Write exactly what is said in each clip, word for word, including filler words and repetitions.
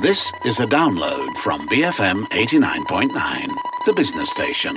This is a download from B F M eighty-nine point nine, the business station.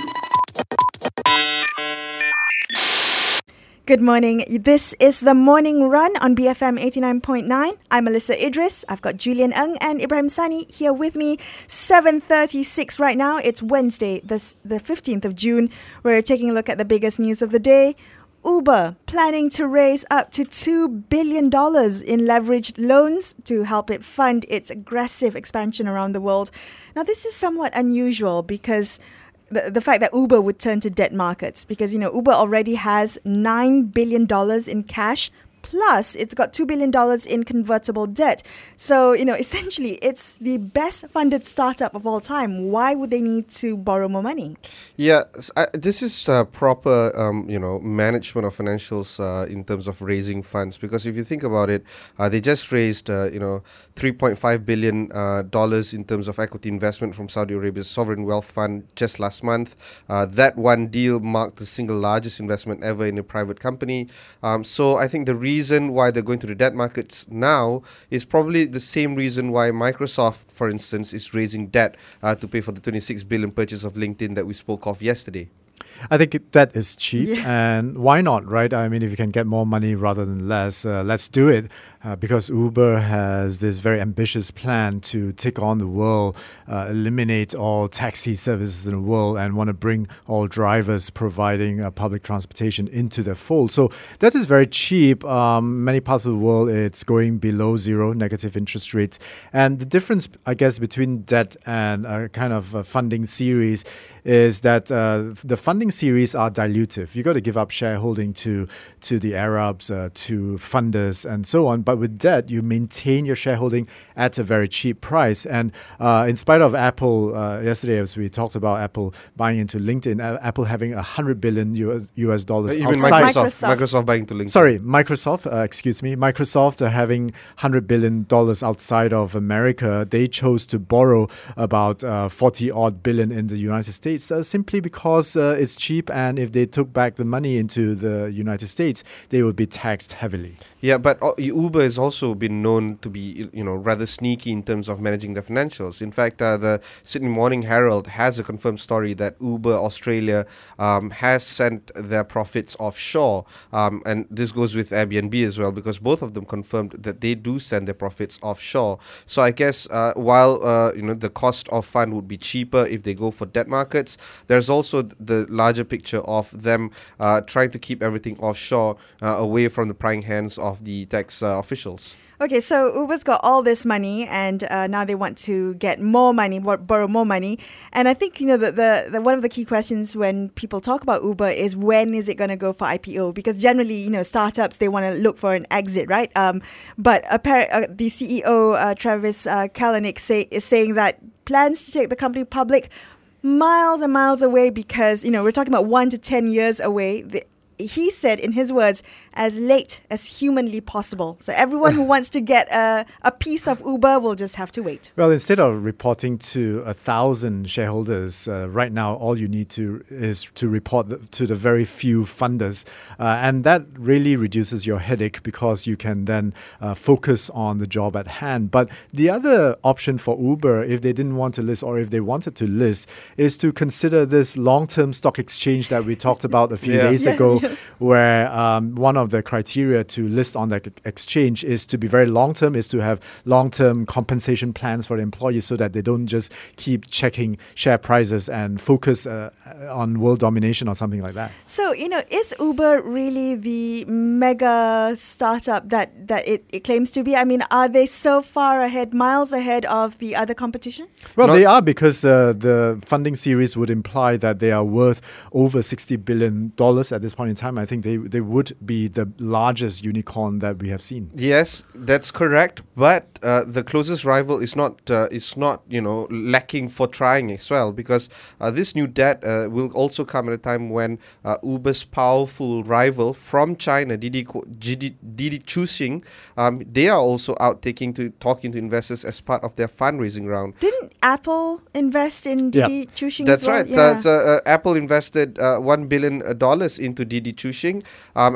Good morning. This is the morning run on B F M eighty-nine point nine. I'm Melissa Idris. I've got Julian Ng and Ibrahim Sani here with me. seven thirty-six right now. It's Wednesday, the, the fifteenth of June. We're taking a look at the biggest news of the day. Uber planning to raise up to two billion dollars in leveraged loans to help it fund its aggressive expansion around the world. Now, this is somewhat unusual because the, the fact that Uber would turn to debt markets, because, you know, Uber already has nine billion dollars in cash, plus it's got two billion dollars in convertible debt. So, you know, essentially it's the best funded startup of all time. Why would they need to borrow more money? Yeah, I, this is uh, proper, um, you know, management of financials uh, in terms of raising funds. Because if you think about it, uh, they just raised, uh, you know, three point five billion dollars uh, in terms of equity investment from Saudi Arabia's sovereign wealth fund just last month. Uh, that one deal marked the single largest investment ever in a private company. Um, so I think the reason reason why they're going to the debt markets now is probably the same reason why Microsoft, for instance, is raising debt uh, to pay for the twenty-six billion purchase of LinkedIn that we spoke of yesterday. I think it, that is cheap, Yeah. and why not, right? I mean, if you can get more money rather than less, uh, let's do it. Uh, because Uber has this very ambitious plan to take on the world, uh, eliminate all taxi services in the world, and want to bring all drivers providing uh, public transportation into their fold. So that is very cheap. Um, many parts of the world, it's going below zero, negative interest rates. And the difference, I guess, between debt and a kind of a funding series is that uh, the funding series are dilutive. You got to give up shareholding to to the Arabs, uh, to funders, and so on. But with debt, you maintain your shareholding at a very cheap price. And uh, in spite of Apple, uh, yesterday as we talked about Apple buying into LinkedIn, uh, Apple having a hundred billion U S dollars Even outside. Microsoft, Microsoft. Microsoft buying to LinkedIn. Sorry, Microsoft, uh, excuse me. Microsoft uh, having one hundred billion dollars outside of America. They chose to borrow about uh, forty odd billion in the United States uh, simply because uh, it's cheap, and if they took back the money into the United States, they would be taxed heavily. Yeah, but uh, Uber has also been known to be, you know, rather sneaky in terms of managing their financials. In fact, uh, the Sydney Morning Herald has a confirmed story that Uber Australia um, has sent their profits offshore. Um, and this goes with Airbnb as well, because both of them confirmed that they do send their profits offshore. So I guess uh, while, uh, you know, the cost of fund would be cheaper if they go for debt markets, there's also the larger picture of them uh, trying to keep everything offshore, uh, away from the prying hands of the tax uh, officials. Okay, so Uber's got all this money, and uh, now they want to get more money, bor- borrow more money. And I think, you know, the, the, the one of the key questions when people talk about Uber is when is it going to go for I P O? Because generally, you know, startups, they want to look for an exit, right? Um, but appar- uh, the C E O, uh, Travis uh, Kalanick, say, is saying that plans to take the company public miles and miles away, because, you know, we're talking about one to ten years away. The, he said, in his words, as late as humanly possible. So everyone who wants to get a, a piece of Uber will just have to wait. Well, instead of reporting to a thousand shareholders, uh, right now all you need to is to report the, to the very few funders, uh, and that really reduces your headache because you can then uh, focus on the job at hand. But the other option for Uber, if they didn't want to list or if they wanted to list, is to consider this long-term stock exchange that we talked about a few Yeah. days Yeah, ago, yes. where um, one of the criteria to list on that exchange is to be very long-term, is to have long-term compensation plans for the employees so that they don't just keep checking share prices and focus uh, on world domination or something like that. So, you know, is Uber really the mega startup that, that it, it claims to be? I mean, are they so far ahead, miles ahead of the other competition? Well, Not- they are, because uh, the funding series would imply that they are worth over sixty billion dollars at this point in time. I think they, they would be the largest unicorn that we have seen. Yes, that's correct. But uh, the closest rival is not uh, is not you know lacking for trying as well, because uh, this new debt uh, will also come at a time when uh, Uber's powerful rival from China, Didi Co- Didi, Didi Chuxing, um, they are also out taking to talking to investors as part of their fundraising round. Didn't Apple invest in Yeah. Didi Chuxing That's as well? right. Yeah. Uh, so, uh, Apple invested uh, one billion dollars into Didi Chuxing, um, and also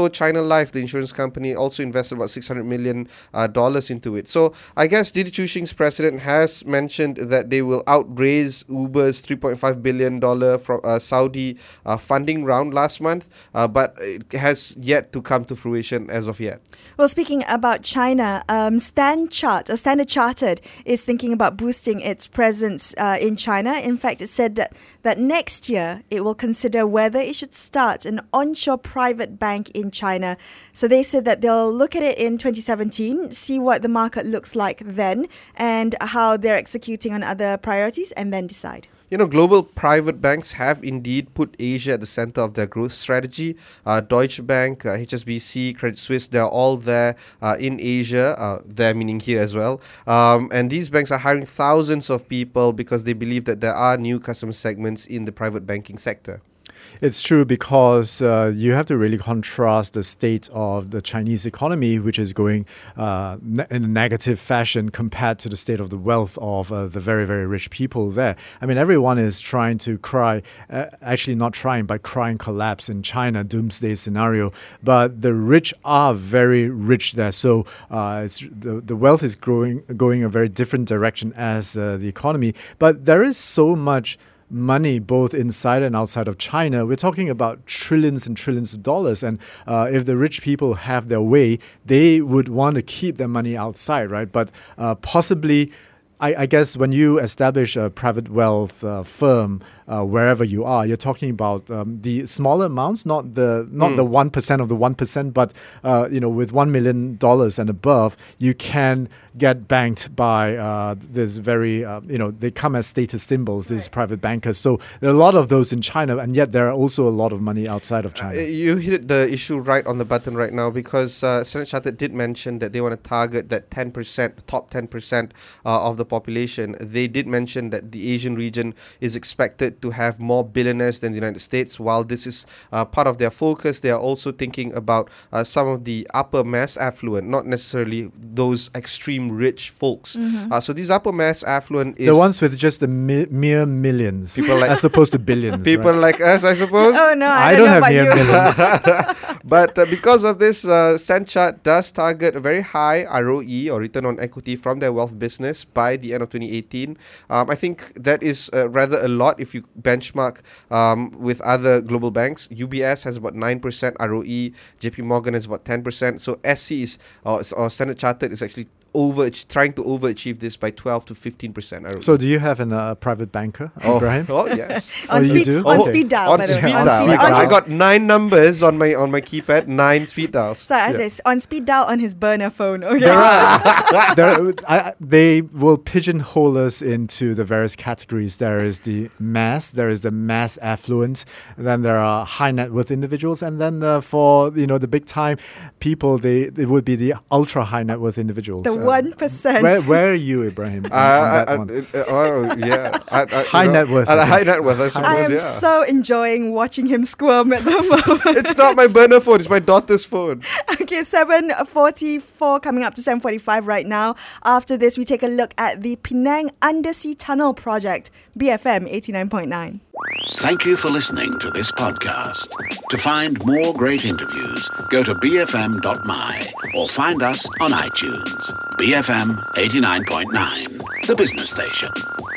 China Life, the insurance company, also invested about six hundred million dollars uh, into it. So I guess Didi Chuxing's president has mentioned that they will outraise Uber's three point five billion dollars from uh, Saudi uh, funding round last month, uh, but it has yet to come to fruition as of yet. Well, speaking about China, um, Stan Chart, or Standard Chartered is thinking about boosting its presence uh, in China. In fact, it said that, that next year it will consider whether it should start an onshore private bank in China. So they said that they'll look at it in twenty seventeen, see what the market looks like then, and how they're executing on other priorities, and then decide. You know, global private banks have indeed put Asia at the center of their growth strategy. Uh, Deutsche Bank, uh, H S B C, Credit Suisse, they're all there uh, in Asia, uh, there meaning here as well. Um, and these banks are hiring thousands of people because they believe that there are new customer segments in the private banking sector. It's true because uh, you have to really contrast the state of the Chinese economy, which is going uh, ne- in a negative fashion compared to the state of the wealth of uh, the very, very rich people there. I mean, everyone is trying to cry, uh, actually not trying, but crying collapse in China, doomsday scenario. But the rich are very rich there. So uh, it's, the, the wealth is growing, going a very different direction as uh, the economy. But there is so much money both inside and outside of China. We're talking about trillions and trillions of dollars. And uh, if the rich people have their way, they would want to keep their money outside, right? But uh, possibly, I, I guess when you establish a private wealth uh, firm, uh, wherever you are, you're talking about um, the smaller amounts, not the not mm. the one percent of the one percent, but uh, you know, with one million dollars and above, you can get banked by uh, this very uh, you know, they come as status symbols, these right. private bankers. So there are a lot of those in China, and yet there are also a lot of money outside of China. Uh, you hit the issue right on the button right now, because uh, Standard Chartered did mention that they want to target that ten percent, top ten percent uh, of the population. They did mention that the Asian region is expected to have more billionaires than the United States. While this is uh, part of their focus, they are also thinking about uh, some of the upper mass affluent, not necessarily those extreme rich folks. Mm-hmm. Uh, so these upper mass affluent is the ones with just the mi- mere millions, people like as opposed to billions. People right? like us, I suppose. Oh no, I, I don't, don't know have mere millions. But uh, because of this, uh, StanChart does target a very high R O E, or return on equity, from their wealth business by the end of twenty eighteen. Um, I think that is uh, rather a lot if you benchmark um, with other global banks. U B S has about nine percent R O E, J P Morgan has about ten percent. So S C is, or, or Standard Chartered is actually over trying to overachieve this by twelve to fifteen percent. So do you have a uh, private banker, oh, Ibrahim? Oh yes. on oh, speed, you do? on Okay. speed dial. On by the way. speed On dial. speed- I got, on I his- got nine numbers on my on my keypad, nine speed dials. So as Yeah. it's on speed dial on his burner phone. Okay. There are, there, I, they will pigeonhole us into the various categories. There is the mass, there is the mass affluent, and then there are high net worth individuals, and then uh, for you know the big time people, they it would be the ultra high net worth individuals. The one percent. Where, where are you, Ibrahim? on- Uh, on that I, I, one? uh, oh yeah, I, I, High you know, net worth, Uh, I high think. net worth, I suppose. I am yeah. so enjoying watching him squirm at the moment. It's not my burner phone; it's my daughter's phone. Okay, seven forty-four coming up to seven forty-five right now. After this, we take a look at the Penang Undersea Tunnel Project, B F M eighty-nine point nine. Thank you for listening to this podcast. To find more great interviews, go to b f m dot m y or find us on iTunes. B F M eighty-nine point nine, the business station.